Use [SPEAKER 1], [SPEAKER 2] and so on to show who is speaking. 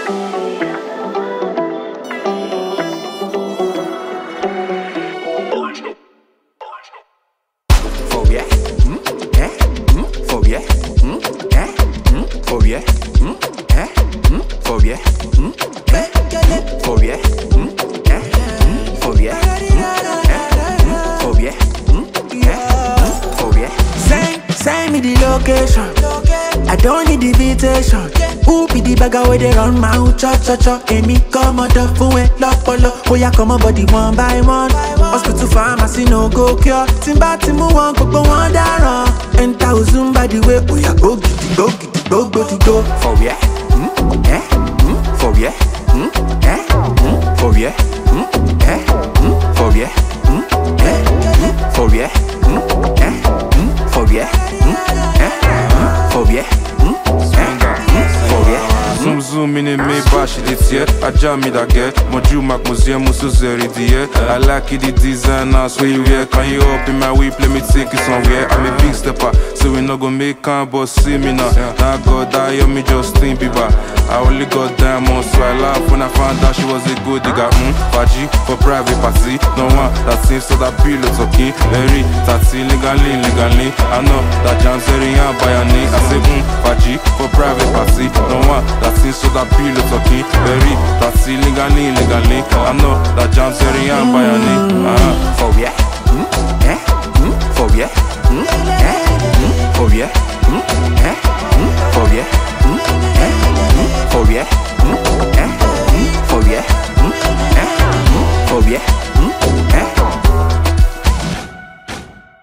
[SPEAKER 1] Phobia, phobia, phobia, phobia, phobia, phobia, phobia, phobia.
[SPEAKER 2] Send me the location. I don't need invitation. Who be the bagger where they run mouth? Cho. Amy come out of phone with lopolo. Oh yeah, come on body one by one. Hospital pharmacy no go cure. Timba timu one go one down. Enter Uzum by the way. Oh yeah, go giddy, go.
[SPEAKER 1] Phobia, phobia, phobia, phobia, phobia, phobia, phobia, phobia.
[SPEAKER 3] Zoom in and me bash it yet. I jam me that get. Moju Mac Museum Musuzeri diet. I like it the design now so you wear. Can you up in my whip? Let me take it somewhere. I'm a big stepper, so we not gonna make can but see me now. Now God die on me Justin Bieber. I only got diamonds, so I laugh when I found out she was a good digger. Faji for private party. No one that seems so that pillow talking. Very taxi legally. I know that Jam's very young by a name. I say Faji for private party. No one that seems so that pillow talking. Very taxi legally. I know that Jam's very young by a name.
[SPEAKER 1] Phobia, phobia, phobia, phobia, phobia, phobia, phobia.